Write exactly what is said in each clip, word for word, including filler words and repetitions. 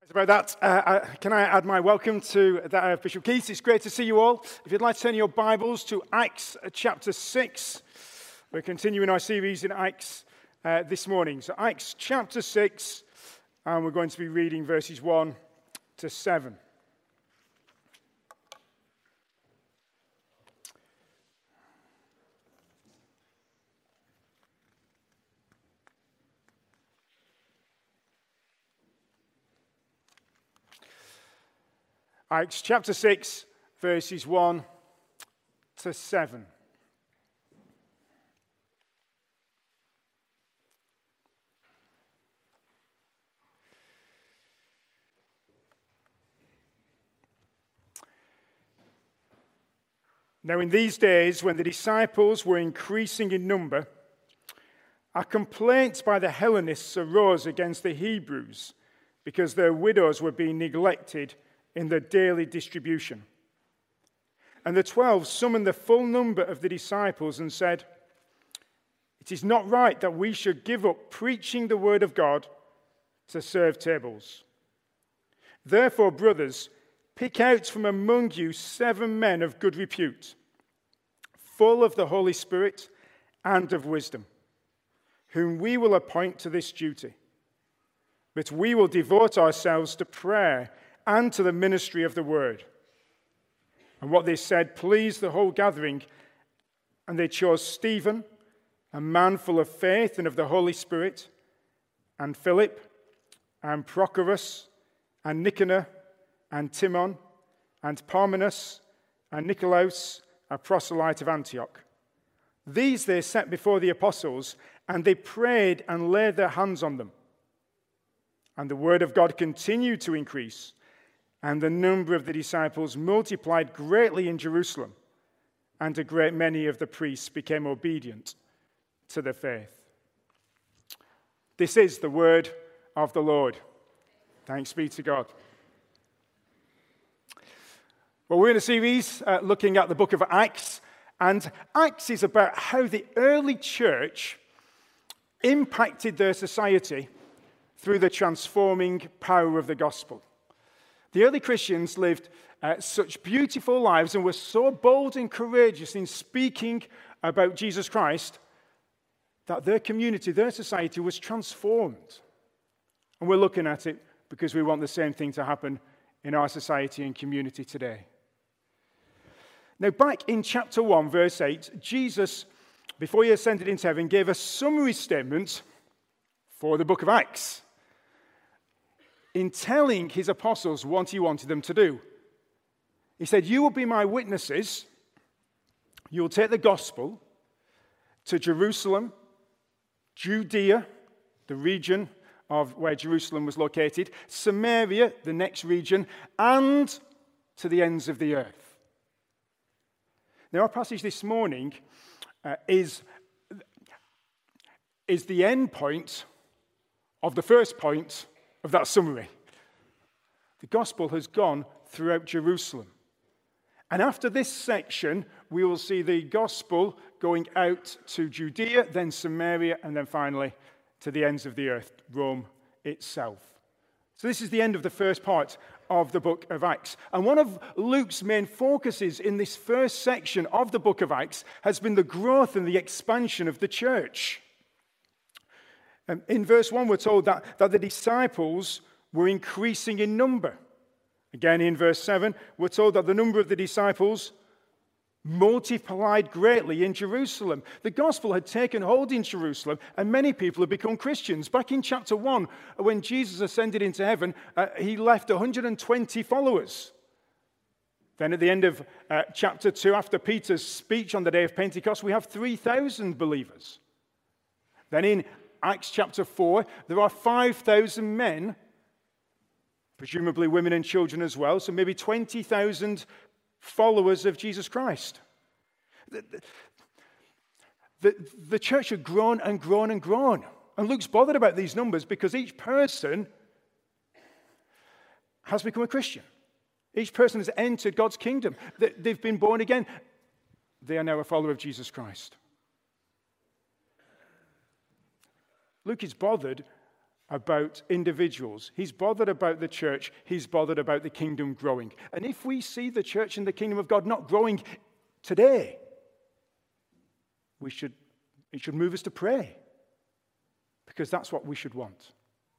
About that, uh, uh, can I add my welcome to that of Bishop Keith? It's great to see you all. If you'd like to turn your Bibles to Acts chapter six, we're continuing our series in Acts uh, this morning. So Acts chapter six, and we're going to be reading verses one to seven. Acts chapter six, verses one to seven. Now in these days, when the disciples were increasing in number, a complaint by the Hellenists arose against the Hebrews because their widows were being neglected in the daily distribution. And the twelve summoned the full number of the disciples and said, "It is not right that we should give up preaching the word of God to serve tables. Therefore, brothers, pick out from among you seven men of good repute, full of the Holy Spirit and of wisdom, whom we will appoint to this duty. But we will devote ourselves to prayer and to the ministry of the word." And what they said pleased the whole gathering, and they chose Stephen, a man full of faith and of the Holy Spirit, and Philip, and Prochorus, and Nicanor, and Timon, and Parmenas, and Nicolaus, a proselyte of Antioch. These they set before the apostles, and they prayed and laid their hands on them. And the word of God continued to increase, and the number of the disciples multiplied greatly in Jerusalem, and a great many of the priests became obedient to the faith. This is the word of the Lord. Thanks be to God. Well, we're in a series uh, looking at the book of Acts, and Acts is about how the early church impacted their society through the transforming power of the gospel. The early Christians lived uh, such beautiful lives and were so bold and courageous in speaking about Jesus Christ that their community, their society was transformed. And we're looking at it because we want the same thing to happen in our society and community today. Now, back in chapter one, verse eight, Jesus, before he ascended into heaven, gave a summary statement for the book of Acts, in telling his apostles what he wanted them to do. He said, "You will be my witnesses. You will take the gospel to Jerusalem, Judea, the region of where Jerusalem was located, Samaria, the next region, and to the ends of the earth." Now, our passage this morning uh, is, is the end point of the first point of that summary. The gospel has gone throughout Jerusalem. And after this section, we will see the gospel going out to Judea, then Samaria, and then finally to the ends of the earth, Rome itself. So this is the end of the first part of the book of Acts. And one of Luke's main focuses in this first section of the book of Acts has been the growth and the expansion of the church. Um, in verse one, we're told that, that the disciples were increasing in number. Again, in verse seven, we're told that the number of the disciples multiplied greatly in Jerusalem. The gospel had taken hold in Jerusalem, and many people had become Christians. Back in chapter one, when Jesus ascended into heaven, uh, he left one hundred twenty followers. Then at the end of uh, chapter two, after Peter's speech on the day of Pentecost, we have three thousand believers. Then in Acts chapter four, there are five thousand men, presumably women and children as well, so maybe twenty thousand followers of Jesus Christ. The, the, the church had grown and grown and grown. And Luke's bothered about these numbers because each person has become a Christian. Each person has entered God's kingdom. They've been born again. They are now a follower of Jesus Christ. Luke is bothered about individuals. He's bothered about the church. He's bothered about the kingdom growing. And if we see the church and the kingdom of God not growing today, we should, it should move us to pray, because that's what we should want.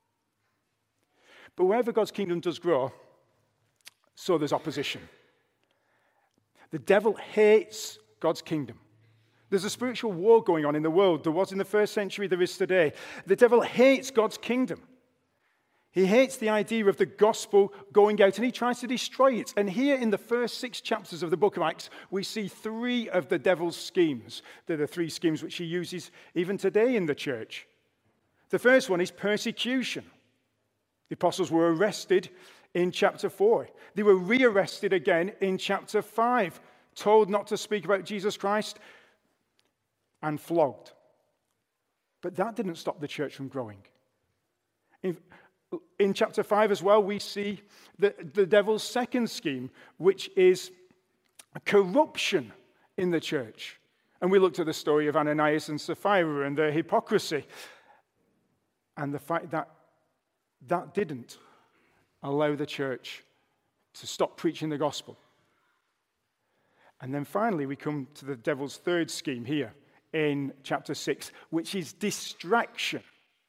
But wherever God's kingdom does grow, so there's opposition. The devil hates God's kingdom. There's a spiritual war going on in the world. There was in the first century, there is today. The devil hates God's kingdom. He hates the idea of the gospel going out, and he tries to destroy it. And here in the first six chapters of the book of Acts, we see three of the devil's schemes. They're the three schemes which he uses even today in the church. The first one is persecution. The apostles were arrested in chapter four. They were rearrested again in chapter five, told not to speak about Jesus Christ, and flogged. But that didn't stop the church from growing. In, in chapter five as well, we see the, the devil's second scheme, which is corruption in the church. And we looked at the story of Ananias and Sapphira and their hypocrisy. And the fact that that didn't allow the church to stop preaching the gospel. And then finally, we come to the devil's third scheme here in chapter six, which is distraction.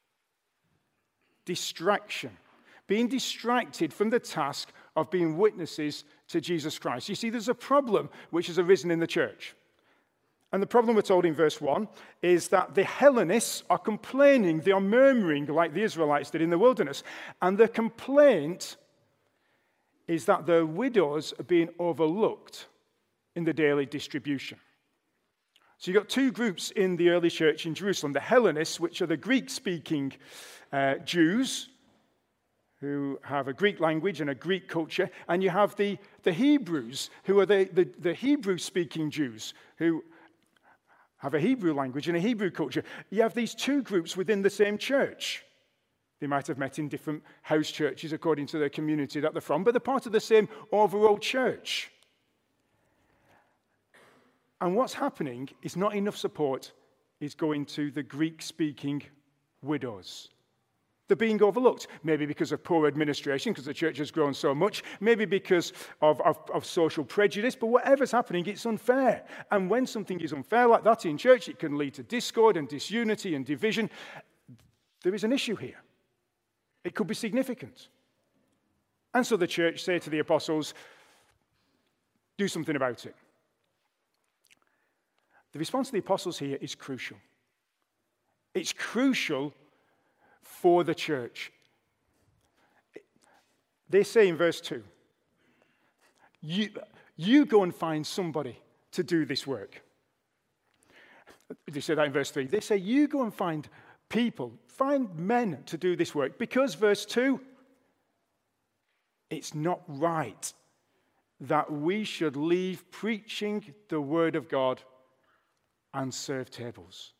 Distraction. Being distracted from the task of being witnesses to Jesus Christ. You see, there's a problem which has arisen in the church. And the problem we're told in verse one is that the Hellenists are complaining, they are murmuring like the Israelites did in the wilderness. And the complaint is that their widows are being overlooked in the daily distribution. So you've got two groups in the early church in Jerusalem. The Hellenists, which are the Greek-speaking uh, Jews, who have a Greek language and a Greek culture. And you have the, the Hebrews, who are the, the, the Hebrew-speaking Jews, who have a Hebrew language and a Hebrew culture. You have these two groups within the same church. They might have met in different house churches according to their community that they're from, but they're part of the same overall church. And what's happening is not enough support is going to the Greek-speaking widows. They're being overlooked, maybe because of poor administration, because the church has grown so much, maybe because of, of, of social prejudice, but whatever's happening, it's unfair. And when something is unfair like that in church, it can lead to discord and disunity and division. There is an issue here. It could be significant. And so the church say to the apostles, do something about it. The response of the apostles here is crucial. It's crucial for the church. They say in verse two, you, you go and find somebody to do this work. They say that in verse three. They say, you go and find people, find men to do this work. Because, verse two, it's not right that we should leave preaching the word of God and serve tables.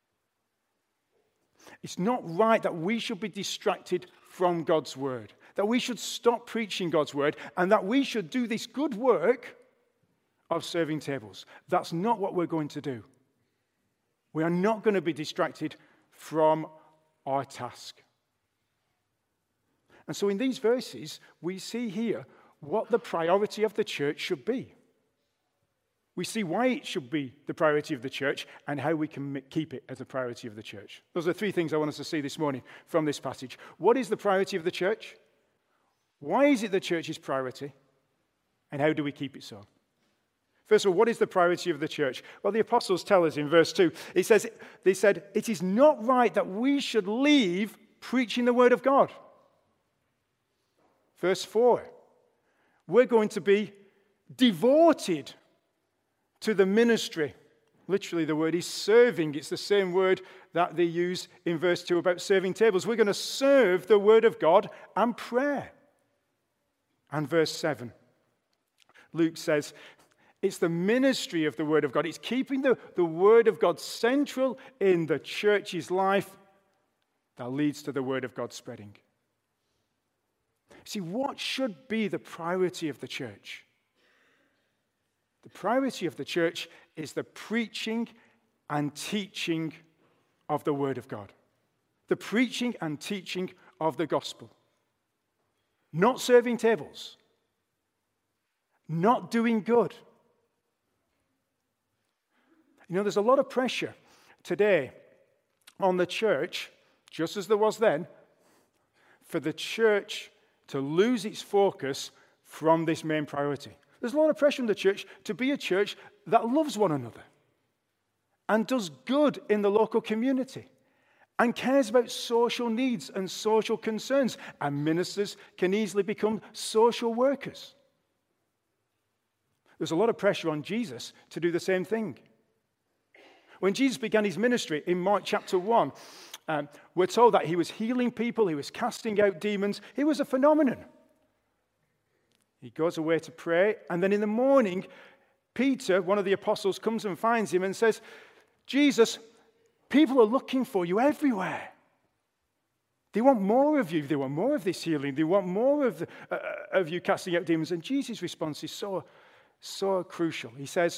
It's not right that we should be distracted from God's word, that we should stop preaching God's word, and that we should do this good work of serving tables. That's not what we're going to do. We are not going to be distracted from our task. And so in these verses, we see here what the priority of the church should be. We see why it should be the priority of the church and how we can keep it as a priority of the church. Those are three things I want us to see this morning from this passage. What is the priority of the church? Why is it the church's priority? And how do we keep it so? First of all, what is the priority of the church? Well, the apostles tell us in verse two. It says, they said, it is not right that we should leave preaching the word of God. Verse four, we're going to be devoted to the ministry. Literally, the word is serving. It's the same word that they use in verse two about serving tables. We're going to serve the word of God and prayer. And verse seven, Luke says, it's the ministry of the word of God. It's keeping the, the word of God central in the church's life that leads to the word of God spreading. See, what should be the priority of the church? The priority of the church is the preaching and teaching of the word of God. The preaching and teaching of the gospel. Not serving tables. Not doing good. You know, there's a lot of pressure today on the church, just as there was then, for the church to lose its focus from this main priority. There's a lot of pressure on the church to be a church that loves one another and does good in the local community and cares about social needs and social concerns. And ministers can easily become social workers. There's a lot of pressure on Jesus to do the same thing. When Jesus began his ministry in Mark chapter one, um, we're told that he was healing people, he was casting out demons. He was a phenomenon. He goes away to pray, and then in the morning, Peter, one of the apostles, comes and finds him and says, Jesus, people are looking for you everywhere. They want more of you. They want more of this healing. They want more of, the, uh, of you casting out demons. And Jesus' response is so, so crucial. He says,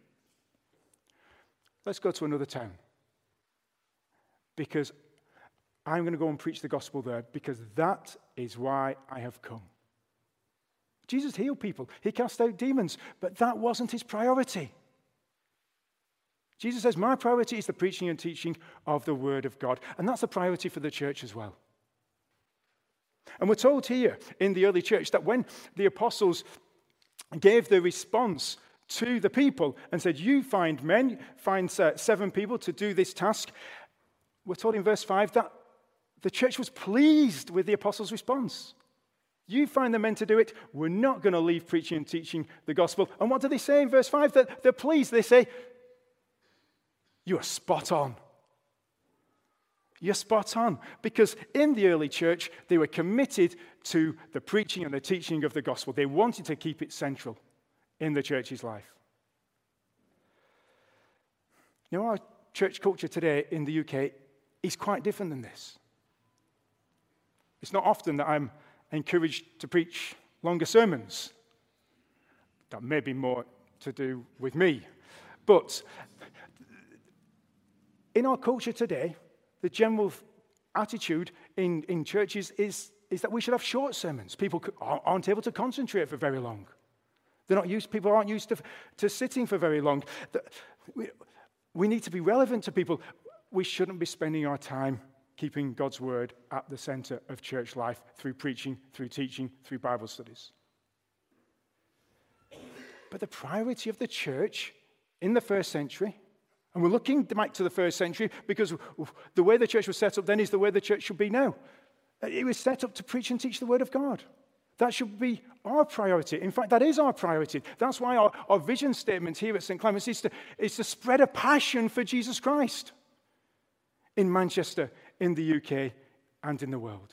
let's go to another town, because I'm going to go and preach the gospel there, because that is why I have come. Jesus healed people. He cast out demons, but that wasn't his priority. Jesus says, my priority is the preaching and teaching of the word of God, and that's a priority for the church as well. And we're told here in the early church that when the apostles gave the response to the people and said, you find men, find uh, seven people to do this task, we're told in verse five that the church was pleased with the apostles' response. You find the men to do it. We're not going to leave preaching and teaching the gospel. And what do they say in verse five? That they're pleased. They say, you are spot on. You're spot on. Because in the early church, they were committed to the preaching and the teaching of the gospel. They wanted to keep it central in the church's life. You know, our church culture today in the U K is quite different than this. It's not often that I'm encouraged to preach longer sermons. That may be more to do with me. But in our culture today, the general attitude in, in churches is, is that we should have short sermons. People aren't able to concentrate for very long. They're not used, people aren't used to, to sitting for very long. We, we need to be relevant to people. We shouldn't be spending our time keeping God's word at the center of church life through preaching, through teaching, through Bible studies. But the priority of the church in the first century, and we're looking back to the first century because the way the church was set up then is the way the church should be now. It was set up to preach and teach the word of God. That should be our priority. In fact, that is our priority. That's why our, our vision statement here at Saint Clement's is to, is to spread a passion for Jesus Christ in Manchester, in the U K, and in the world.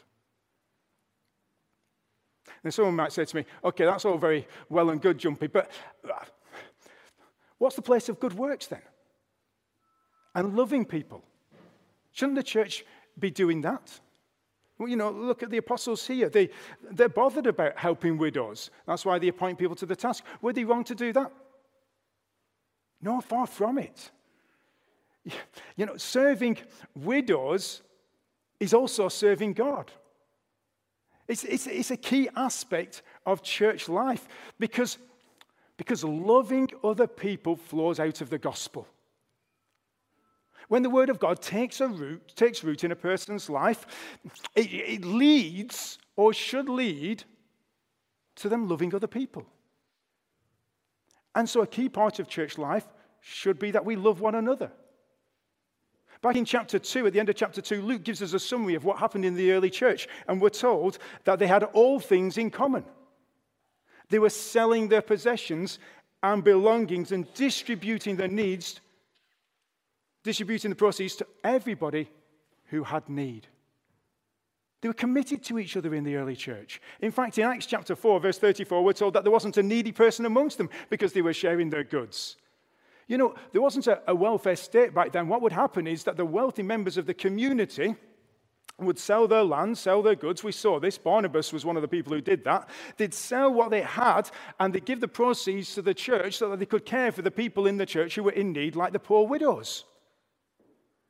And someone might say to me, okay, that's all very well and good, Jumpy, but what's the place of good works then? And loving people. Shouldn't the church be doing that? Well, you know, look at the apostles here. They, they're bothered about helping widows. That's why they appoint people to the task. Were they wrong to do that? No, far from it. You know, serving widows is also serving God. It's, it's, it's a key aspect of church life because, because loving other people flows out of the gospel. When the word of God takes a root, takes root in a person's life, it, it leads or should lead to them loving other people. And so a key part of church life should be that we love one another. Back in chapter two, at the end of chapter two, Luke gives us a summary of what happened in the early church. And we're told that they had all things in common. They were selling their possessions and belongings and distributing their needs, distributing the proceeds to everybody who had need. They were committed to each other in the early church. In fact, in Acts chapter four, verse thirty-four, we're told that there wasn't a needy person amongst them because they were sharing their goods. You know, there wasn't a, a welfare state back then. What would happen is that the wealthy members of the community would sell their land, sell their goods. We saw this. Barnabas was one of the people who did that. They'd sell what they had, and they'd give the proceeds to the church so that they could care for the people in the church who were in need, like the poor widows.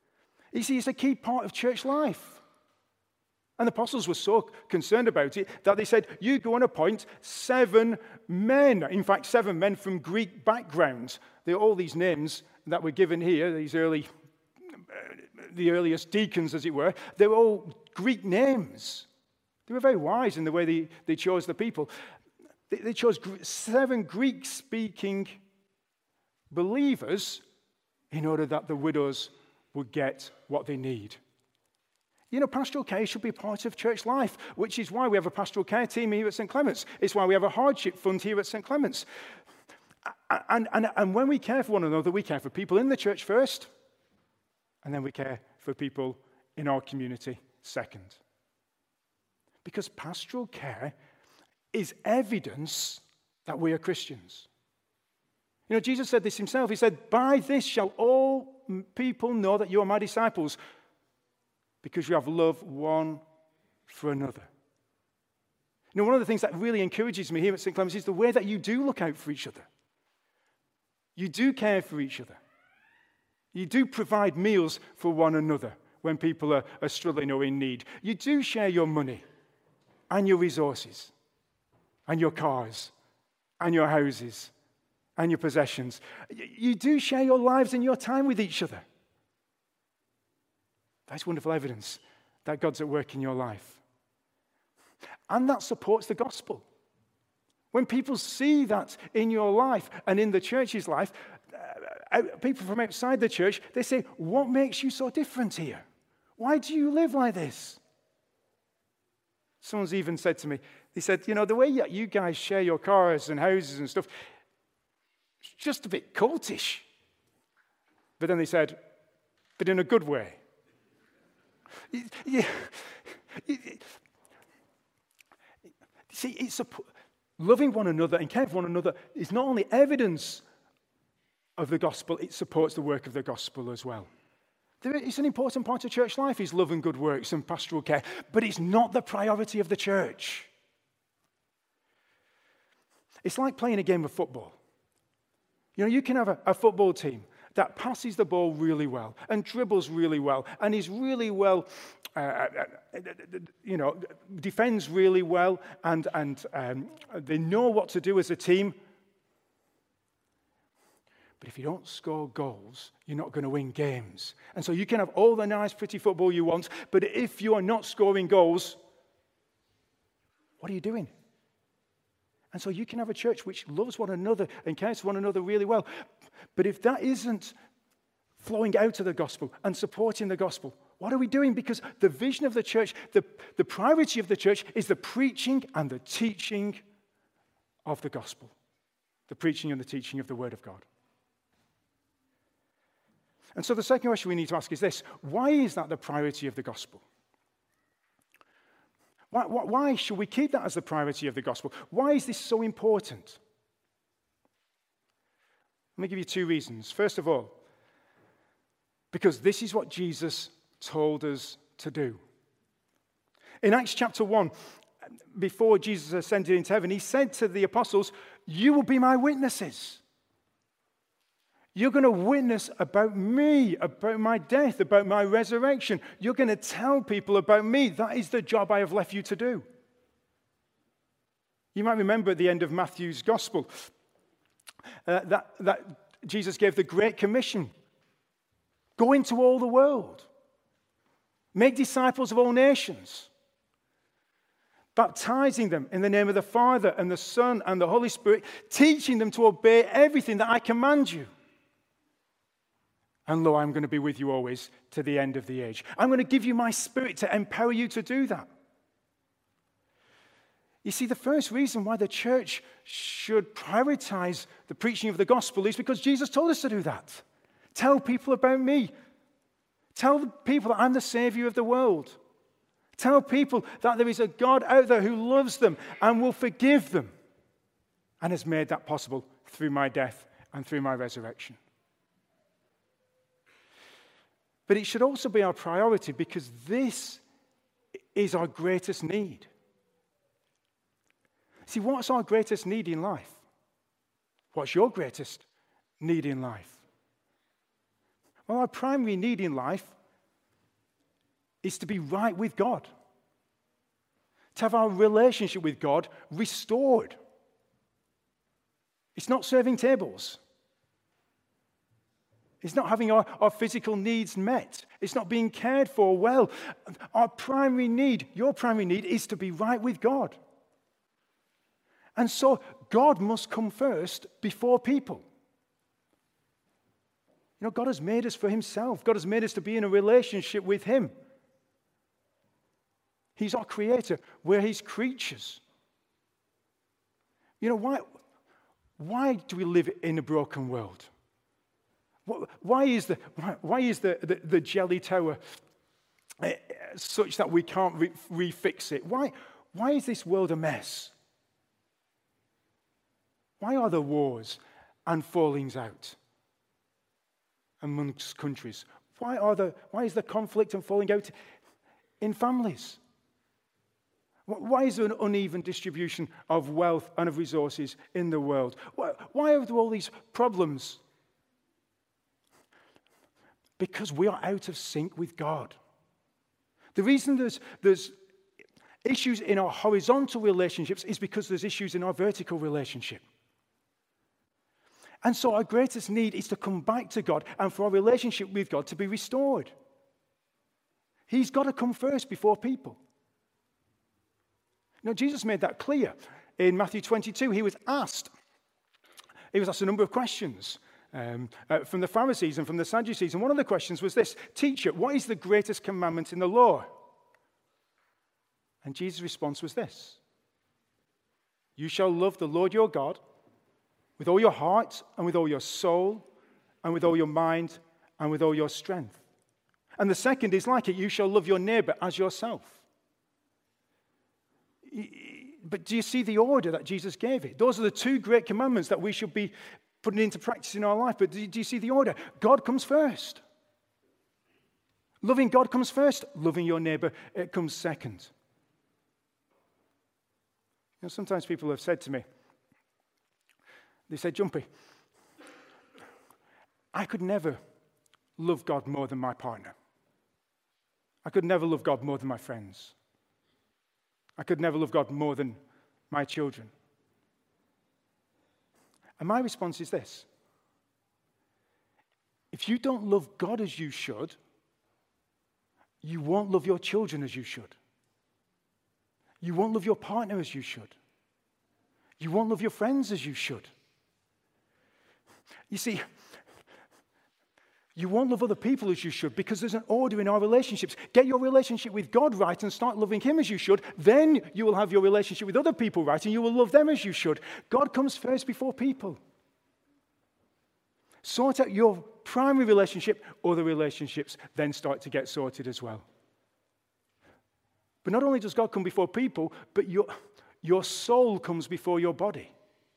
You see, it's a key part of church life. And the apostles were so concerned about it that they said, you go and appoint seven men. In fact, seven men from Greek backgrounds. There are all these names that were given here, these early, the earliest deacons, as it were. They were all Greek names. They were very wise in the way they, they chose the people. They, they chose seven Greek-speaking believers in order that the widows would get what they need. You know, pastoral care should be part of church life, which is why we have a pastoral care team here at Saint Clement's. It's why we have a hardship fund here at Saint Clement's. And, and, and when we care for one another, we care for people in the church first, and then we care for people in our community second. Because pastoral care is evidence that we are Christians. You know, Jesus said this himself. He said, by this shall all people know that you are my disciples, because you have love one for another. You know, one of the things that really encourages me here at Saint Clement's is the way that you do look out for each other. You do care for each other. You do provide meals for one another when people are, are struggling or in need. You do share your money and your resources and your cars and your houses and your possessions. You do share your lives and your time with each other. That's wonderful evidence that God's at work in your life. And that supports the gospel. When people see that in your life and in the church's life, uh, people from outside the church, they say, what makes you so different here? Why do you live like this? Someone's even said to me, they said, you know, the way you guys share your cars and houses and stuff, it's just a bit cultish. But then they said, but in a good way. Yeah. See, it's a, loving one another and caring for one another is not only evidence of the gospel, it supports the work of the gospel as well. There, it's an important part of church life, is love and good works and pastoral care, but it's not the priority of the church. It's like playing a game of football. You know, you can have a, a football team that passes the ball really well and dribbles really well and is really well, uh, you know, defends really well and, and um, they know what to do as a team. But if you don't score goals, you're not going to win games. And so you can have all the nice, pretty football you want, but if you are not scoring goals, what are you doing? And so you can have a church which loves one another and cares for one another really well. But if that isn't flowing out of the gospel and supporting the gospel, what are we doing? Because the vision of the church, the, the priority of the church is the preaching and the teaching of the gospel. The preaching and the teaching of the word of God. And so the second question we need to ask is this: why is that the priority of the gospel? Why, why, why should we keep that as the priority of the gospel? Why is this so important? Let me give you two reasons. First of all, because this is what Jesus told us to do. In Acts chapter one, before Jesus ascended into heaven, he said to the apostles, you will be my witnesses. You're going to witness about me, about my death, about my resurrection. You're going to tell people about me. That is the job I have left you to do. You might remember at the end of Matthew's gospel uh, that, that Jesus gave the Great Commission. Go into all the world. Make disciples of all nations. Baptizing them in the name of the Father and the Son and the Holy Spirit, teaching them to obey everything that I command you. And lo, I'm going to be with you always to the end of the age. I'm going to give you my Spirit to empower you to do that. You see, the first reason why the church should prioritize the preaching of the gospel is because Jesus told us to do that. Tell people about me. Tell people that I'm the Savior of the world. Tell people that there is a God out there who loves them and will forgive them and has made that possible through my death and through my resurrection. But it should also be our priority because this is our greatest need. See, what's our greatest need in life? What's your greatest need in life? Well, our primary need in life is to be right with God, to have our relationship with God restored. It's not serving tables. It's not having our, our physical needs met. It's not being cared for well. Our primary need, your primary need, is to be right with God. And so God must come first before people. You know, God has made us for himself. God has made us to be in a relationship with him. He's our creator. We're his creatures. You know, why, why do we live in a broken world? Why is the, why is the, the, the jelly tower uh, such that we can't re- refix it? Why, why is this world a mess? Why are there wars and fallings out amongst countries? Why, are there, why is there conflict and falling out in families? Why is there an uneven distribution of wealth and of resources in the world? Why, why are there all these problems? Because we are out of sync with God. The reason there's, there's issues in our horizontal relationships is because there's issues in our vertical relationship. And so our greatest need is to come back to God and for our relationship with God to be restored. He's got to come first before people. Now, Jesus made that clear in Matthew twenty-two. He was asked, he was asked a number of questions. Um, uh, from the Pharisees and from the Sadducees. And one of the questions was this: Teacher, what is the greatest commandment in the law? And Jesus' response was this: You shall love the Lord your God with all your heart and with all your soul and with all your mind and with all your strength. And the second is like it: you shall love your neighbor as yourself. But do you see the order that Jesus gave it? Those are the two great commandments that we should be putting into practice in our life. But do you see the order? God comes first. Loving God comes first. Loving your neighbor, it comes second. You know, sometimes people have said to me, they said, Jumpy, I could never love God more than my partner. I could never love God more than my friends. I could never love God more than my children. And my response is this: if you don't love God as you should, you won't love your children as you should. You won't love your partner as you should. You won't love your friends as you should. You see, you won't love other people as you should because there's an order in our relationships. Get your relationship with God right and start loving him as you should. Then you will have your relationship with other people right and you will love them as you should. God comes first before people. Sort out your primary relationship, other relationships then start to get sorted as well. But not only does God come before people, but your, your soul comes before your body.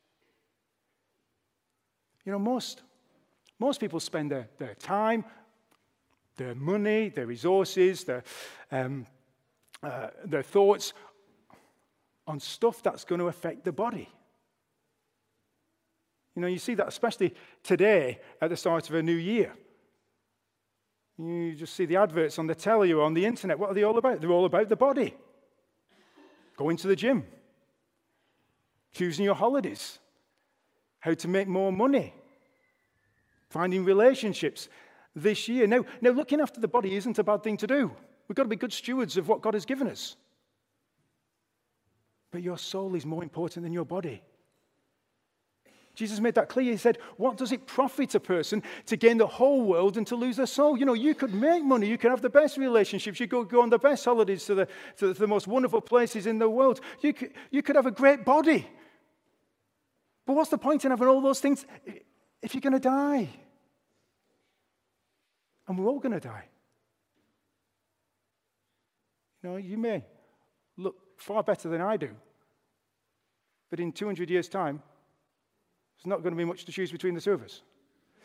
You know, most... Most people spend their, their time, their money, their resources, their, um, uh, their thoughts on stuff that's going to affect the body. You know, you see that especially today at the start of a new year. You just see the adverts on the telly or on the internet. What are they all about? They're all about the body. Going to the gym. Choosing your holidays. How to make more money. Finding relationships this year. Now, now, looking after the body isn't a bad thing to do. We've got to be good stewards of what God has given us. But your soul is more important than your body. Jesus made that clear. He said, what does it profit a person to gain the whole world and to lose their soul? You know, you could make money. You could have the best relationships. You could go on the best holidays to the, to the most wonderful places in the world. You could, you could have a great body. But what's the point in having all those things if you're going to die? And we're all going to die. You know, you may look far better than I do, but in two hundred years' time, there's not going to be much to choose between the two of us.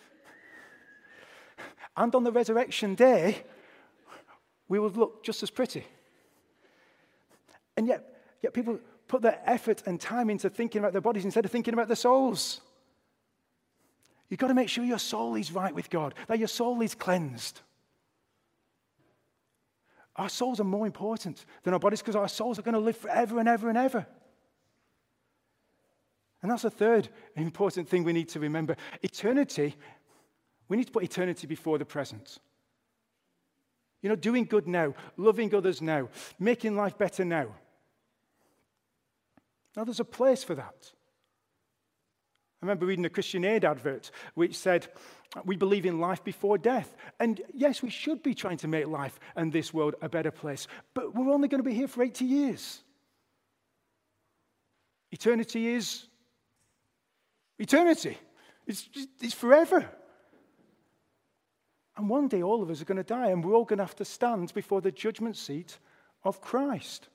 And on the resurrection day, we will look just as pretty. And yet, yet people put their effort and time into thinking about their bodies instead of thinking about their souls. You've got to make sure your soul is right with God, that your soul is cleansed. Our souls are more important than our bodies because our souls are going to live forever and ever and ever. And that's the third important thing we need to remember. Eternity, we need to put eternity before the present. You know, doing good now, loving others now, making life better now. Now, there's a place for that. I remember reading a Christian Aid advert which said, we believe in life before death. And yes, we should be trying to make life and this world a better place. But we're only going to be here for eighty years. Eternity is eternity. It's, it's forever. And one day all of us are going to die, and we're all going to have to stand before the judgment seat of Christ.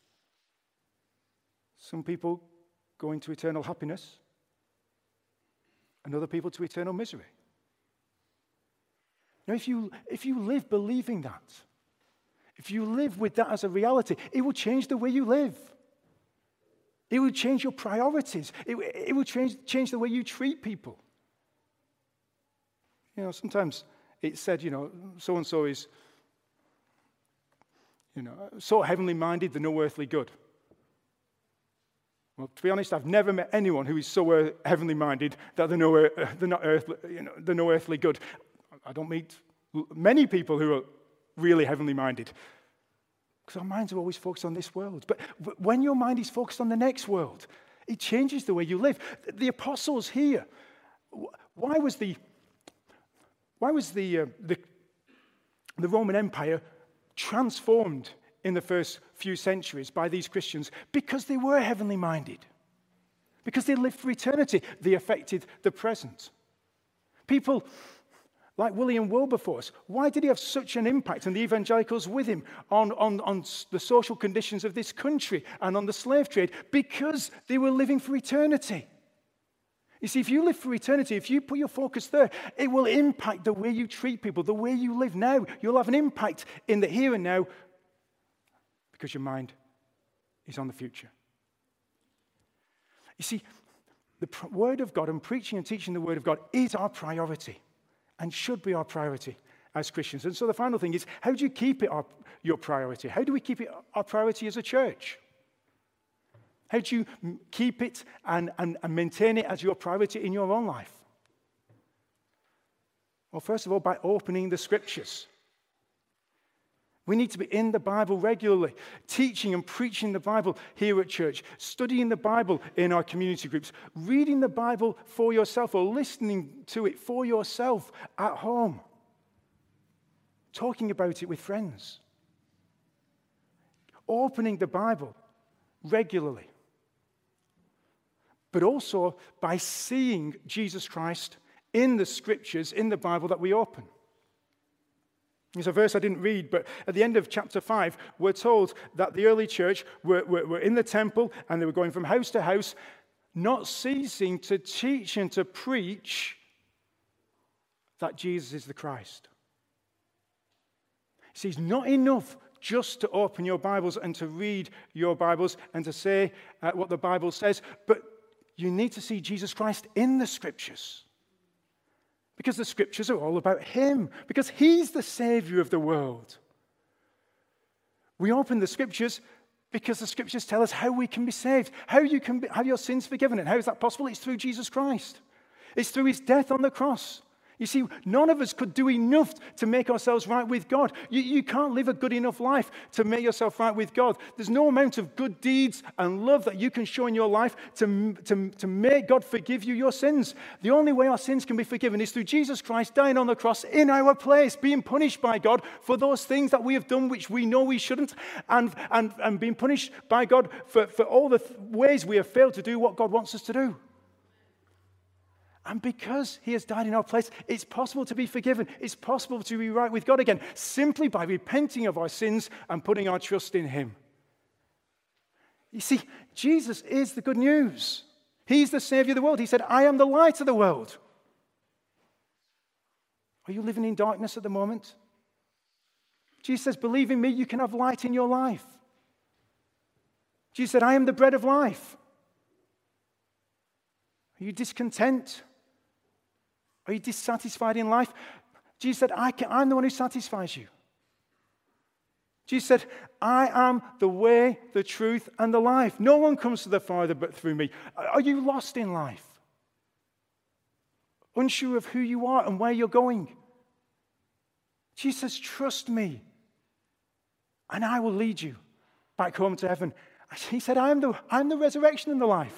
Some people go into eternal happiness, and other people to eternal misery. Now, if you, if you live believing that, if you live with that as a reality, it will change the way you live. It will change your priorities. It, it will change, change the way you treat people. You know, sometimes it's said, you know, so-and-so is, you know, so heavenly minded, they're no earthly good. Well, to be honest, I've never met anyone who is so uh, heavenly minded that they're, no, uh, they're not earthly, you know, they're no earthly good. I don't meet many people who are really heavenly minded because our minds are always focused on this world. But when your mind is focused on the next world, it changes the way you live. The apostles here, why was the why was the uh, the, the Roman Empire transformed in the first few centuries by these Christians? Because they were heavenly minded. Because they lived for eternity. They affected the present. People like William Wilberforce, why did he have such an impact, and the evangelicals with him, on, on, on the social conditions of this country and on the slave trade? Because they were living for eternity. You see, if you live for eternity, if you put your focus there, it will impact the way you treat people, the way you live now. You'll have an impact in the here and now because your mind is on the future. You see, the Word of God and preaching and teaching the Word of God is our priority and should be our priority as Christians. And so the final thing is, how do you keep it our, your priority? How do we keep it our priority as a church? How do you keep it and, and, and maintain it as your priority in your own life? Well, first of all, by opening the Scriptures. We need to be in the Bible regularly, teaching and preaching the Bible here at church, studying the Bible in our community groups, reading the Bible for yourself or listening to it for yourself at home, talking about it with friends, opening the Bible regularly, but also by seeing Jesus Christ in the Scriptures, in the Bible that we open. There's a verse I didn't read, but at the end of chapter five, we're told that the early church were, were, were in the temple and they were going from house to house, not ceasing to teach and to preach that Jesus is the Christ. See, it's not enough just to open your Bibles and to read your Bibles and to say uh, what the Bible says, but you need to see Jesus Christ in the Scriptures. Because the Scriptures are all about Him. Because He's the Savior of the world. We open the Scriptures because the Scriptures tell us how we can be saved. How you can be, have your sins forgiven. And how is that possible? It's through Jesus Christ. It's through His death on the cross. You see, none of us could do enough to make ourselves right with God. You, you can't live a good enough life to make yourself right with God. There's no amount of good deeds and love that you can show in your life to, to, to make God forgive you your sins. The only way our sins can be forgiven is through Jesus Christ dying on the cross in our place, being punished by God for those things that we have done which we know we shouldn't, and, and, and being punished by God for, for all the th- ways we have failed to do what God wants us to do. And because He has died in our place, it's possible to be forgiven. It's possible to be right with God again, simply by repenting of our sins and putting our trust in Him. You see, Jesus is the good news. He's the Savior of the world. He said, I am the light of the world. Are you living in darkness at the moment? Jesus says, believe in me, you can have light in your life. Jesus said, I am the bread of life. Are you discontent? Are you dissatisfied in life? Jesus said, I can, I'm the one who satisfies you. Jesus said, I am the way, the truth, and the life. No one comes to the Father but through me. Are you lost in life? Unsure of who you are and where you're going? Jesus says, trust me, and I will lead you back home to heaven. He said, I'm the, I'm the resurrection and the life.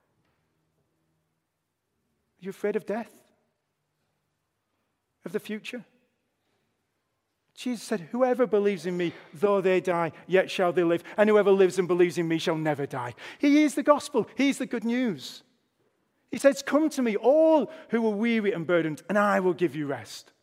Are you afraid of death? Of the future? Jesus said, whoever believes in me, though they die, yet shall they live. And whoever lives and believes in me shall never die. He is the gospel. He is the good news. He says, come to me, all who are weary and burdened, and I will give you rest.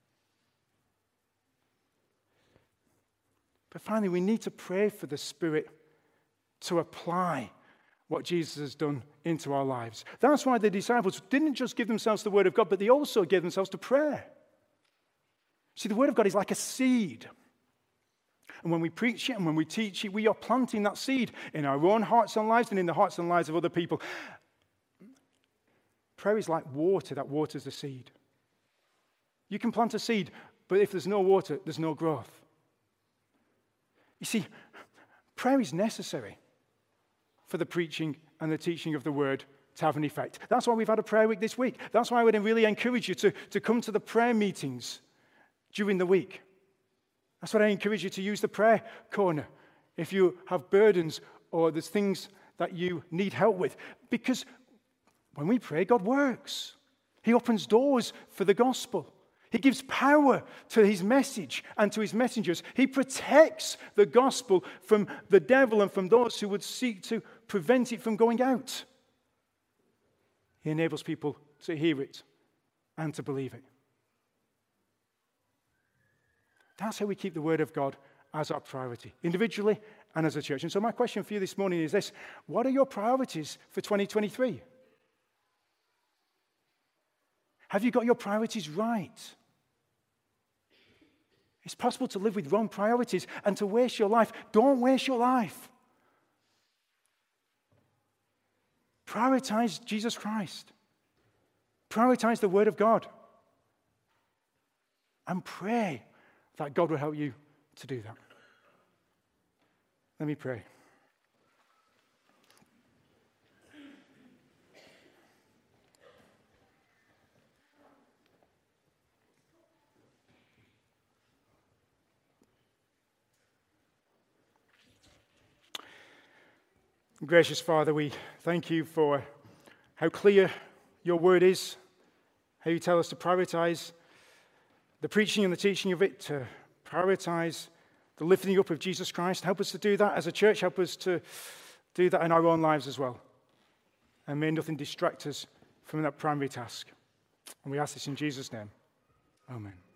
But finally, we need to pray for the Spirit to apply what Jesus has done into our lives. That's why the disciples didn't just give themselves to the Word of God, but they also gave themselves to prayer. See, the Word of God is like a seed. And when we preach it and when we teach it, we are planting that seed in our own hearts and lives and in the hearts and lives of other people. Prayer is like water that waters the seed. You can plant a seed, but if there's no water, there's no growth. You see, prayer is necessary for the preaching and the teaching of the Word to have an effect. That's why we've had a prayer week this week. That's why I would really encourage you to, to come to the prayer meetings during the week. That's what I encourage you to use the prayer corner if you have burdens or there's things that you need help with. Because when we pray, God works. He opens doors for the gospel. He gives power to his message and to his messengers. He protects the gospel from the devil and from those who would seek to prevent it from going out. He enables people to hear it and to believe it. That's how we keep the Word of God as our priority, individually and as a church. And so my question for you this morning is this: what are your priorities for twenty twenty-three? Have you got your priorities right? It's possible to live with wrong priorities and to waste your life. Don't waste your life. Prioritize Jesus Christ. Prioritize the Word of God. And pray that God will help you to do that. Let me pray. Gracious Father, we thank you for how clear your word is, how you tell us to prioritize the preaching and the teaching of it, to prioritize the lifting up of Jesus Christ. Help us to do that as a church. Help us to do that in our own lives as well. And may nothing distract us from that primary task. And we ask this in Jesus' name. Amen.